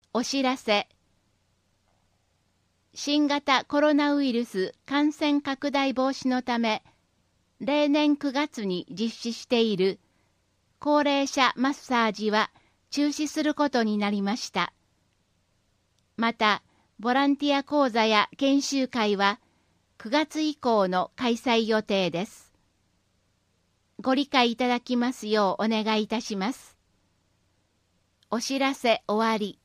お知らせ。新型コロナウイルス感染拡大防止のため、例年9月に実施している高齢者マッサージは中止することになりました。また、ボランティア講座や研修会は9月以降の開催予定です。ご理解いただきますようお願いいたします。お知らせ終わり。